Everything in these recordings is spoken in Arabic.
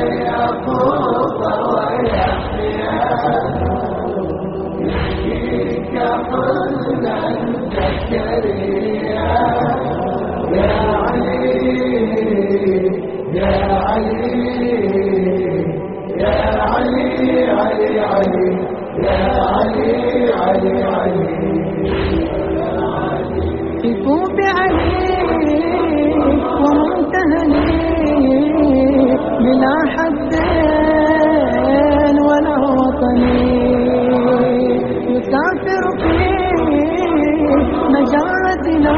يعقوب ويحيى يحكيك حزنا زكريا يا علي يا علي يا علي علي علي يا علي علي علي كفوا بعلي ومنتهني بلا حد ولا وطني يسافر في مجالتنا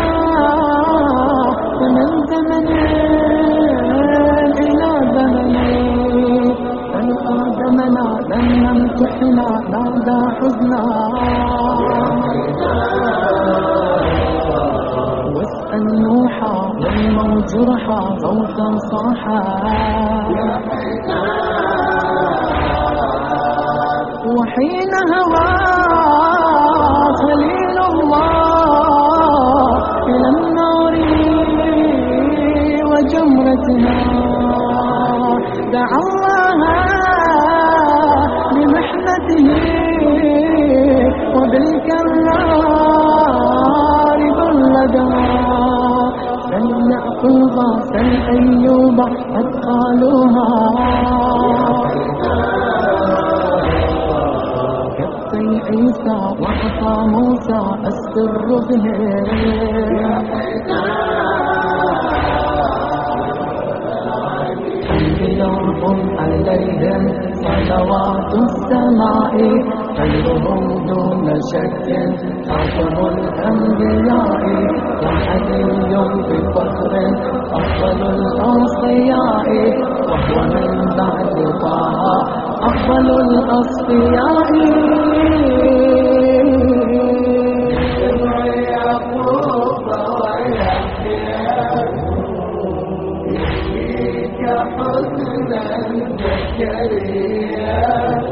ومن زمن إلى زمن تلقى زمنا لن نمتحنا نادى حزنا واسأل نوحا والموج رحى صوتا صاحا وحين هوى خليل الله إلى النار وجمرتها دعا الله بمحنته وبالكرار بلدها سل يعقوب سل أيوب أدخالها كفي عيسى وعصى موسى السر به أنبياء عليهم صلوات السماء خيرهم دون شك خاتم الأنبياء وعلي بفخر أفضل الأوصياء وهو من بعد طه أفضل الأصفياء يعقوب ويحيى يحكيك حزنا زكريا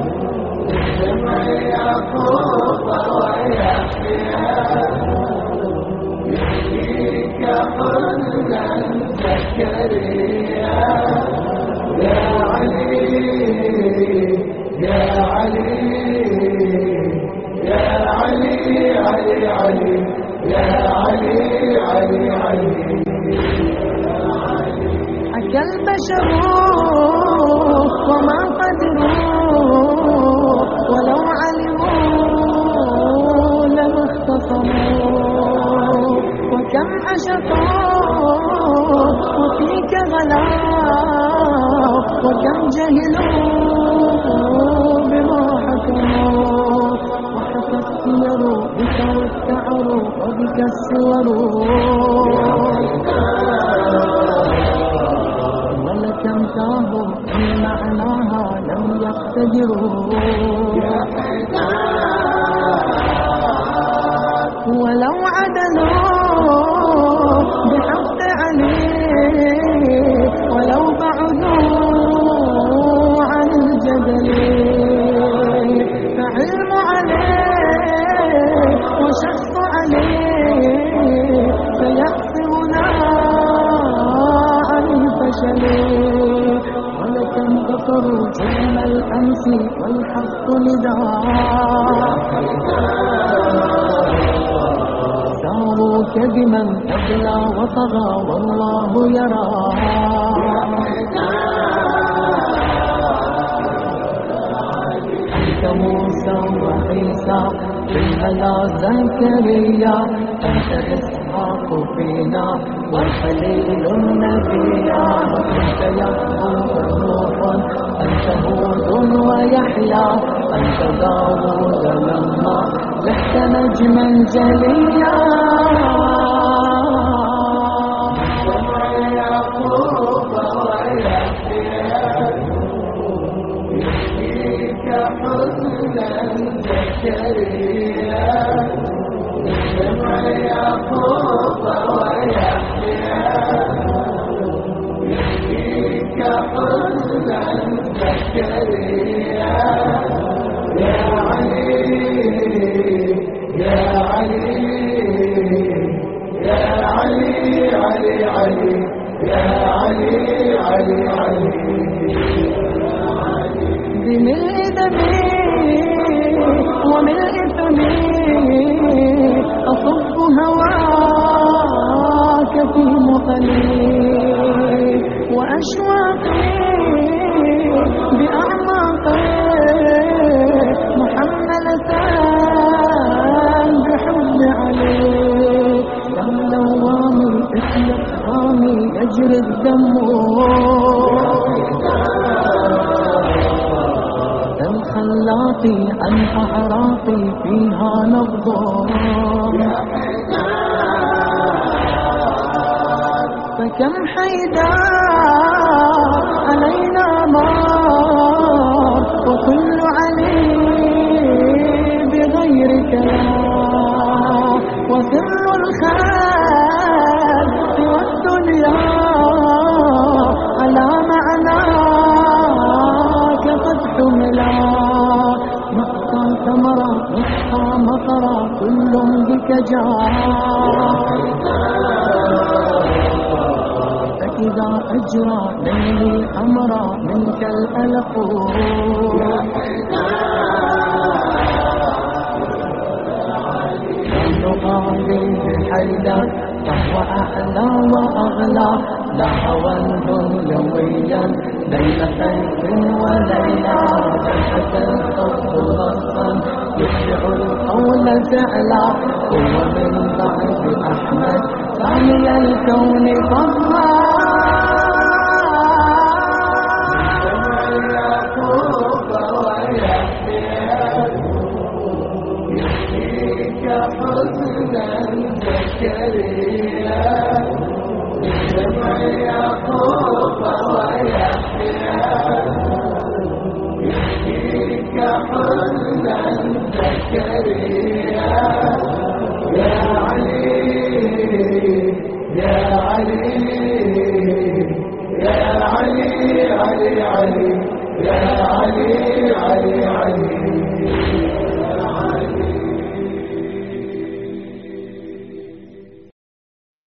يعقوب ويحيى يحكيك حزنا زكريا يا علي يا علي يا علي علي علي يا علي علي علي حكى البشر وما قدروا ولو علموا لما اختصموا وكم عشقوا وفيك غلاوا وكم جهلوا بما حكموا وحكى السير بك والسعر وبك السور ولكم تاهوا في معناها لم يقتدروا ولو عدلوا بحق علي ولو بعدوا عن الجدل فعلم عليه وشخص عليه فيحسبنا عن الفشل ولكم غفروا جرم الأمس والحق نداء ساروا كذما أبلى وطغى والله يرى أنت موسى وعيسى بالهلا زكريا أنت إسحاق فينا والخليل النبيا أنت يعقوب نوح أنت هود ويحيى أنت داوود لما لحت نجما جليا يعقوب ويحيى يحكيك حزنا زكريا يعقوب ويحيى يحكيك حزنا زكريا يا علي يا علي يا علي علي علي يا علي علي علي أشواقي عن أعراقي فيها نبض. فكم حيدار علينا مار، وكل علي بغيرك لا، وسر الخير والدنيا على معناك قد حملا. نقطة ثمرة نقطة مطرة كل بك جاء، فإذا أجرى ليلي أمرا منك الألق. نقاضي بحيدر فهو أعلى وأغلى، لا هوى دنيويا بين سيف وليلى. جنحة الحب غصا يشبع القول فعلا، هو من بعد أحمد ثاني الكون فضلا. حزنا زكريا جمع يعقوب ويحيى، يحييك حزنا زكريا. يا علي يا علي يا علي علي علي يا علي علي علي.